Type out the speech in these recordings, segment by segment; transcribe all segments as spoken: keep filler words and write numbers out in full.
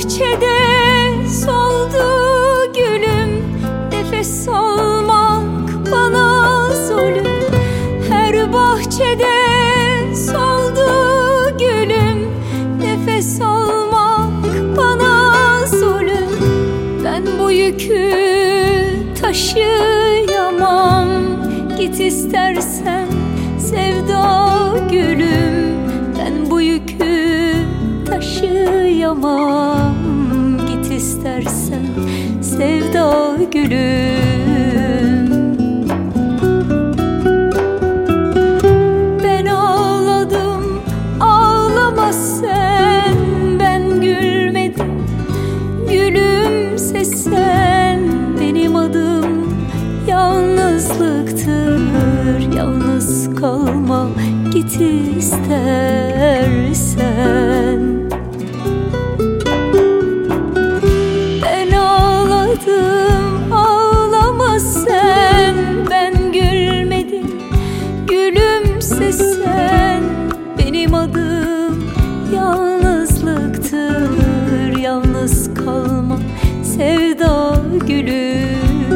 bahçede soldu gülüm, nefes almak bana zulüm. Her bahçede soldu gülüm, nefes almak bana zulüm. Ben bu yükü taşıyamam, git istersen sevda gülüm. Ben bu yükü taşıyamam, git istersen sevda gülüm. Ben ağladım, ağlama sen, ben gülmedim, gülümse sen. Benim adım yalnızlıktır, yalnız kalma git istersen. Ben ağladım, ağlama sen, ben gülmedim, gülümse sen. Benim adım yalnızlıktır, yalnız kalma sevda gülüm.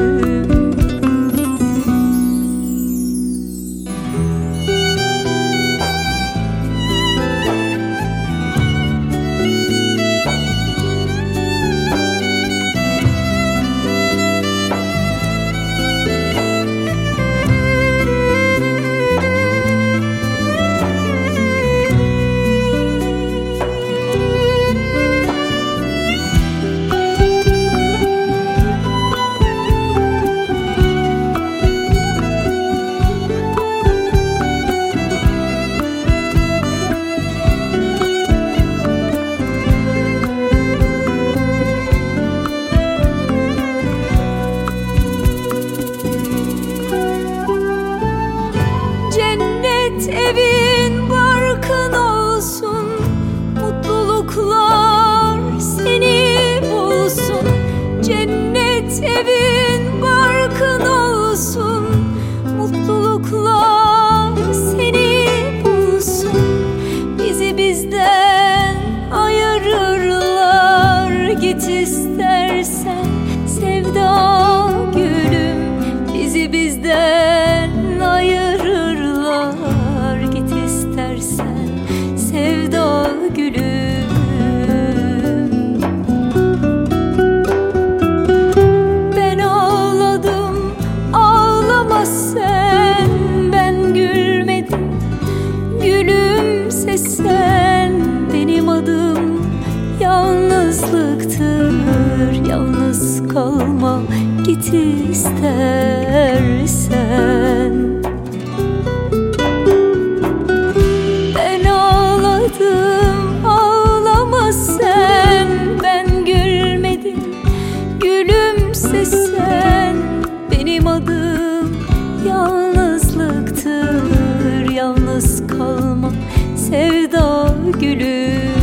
Evin barkın olsun, mutluluklar seni bulsun. Cennet evin barkın olsun, mutluluklar seni bulsun. Bizi bizden ayırırlar, git istersen sevda gülüm. Bizi bizden ayırırlar, git istersen sevda gülüm. Ben ağladım, ağlama sen, ben gülmedim, gülümse sen. Benim adım yalnızlıktır, yalnız kalma git istersen. Ağlama sen, ben gülmedim, gülümse sen. Benim adım yalnızlıktır, yalnız kalma sevda gülüm.